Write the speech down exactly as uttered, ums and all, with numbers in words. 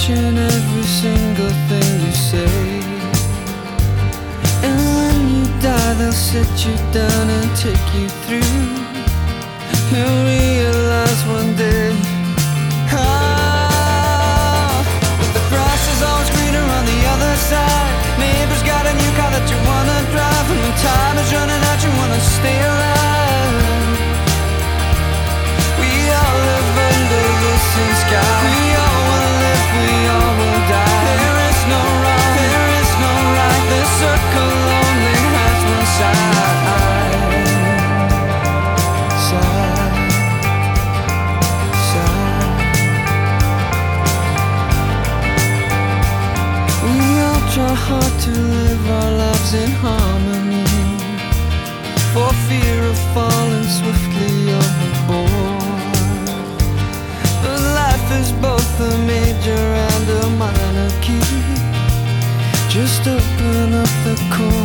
watching every single thing you say. And when you die, they'll sit you down and take you through. You'll realize one day, ah, but the grass is always greener on the other side. Neighbor's got a new car that you wanna drive, and when time is running out, you wanna stay alive. We all live under the same sky. We all wanna live, we all will die. There is no wrong, there is no right. The circle only has one side. Side, side. We all try hard to live our lives in harmony, for fear of falling swiftly overboard. But life is both a major and a minor key. Just open up the chord.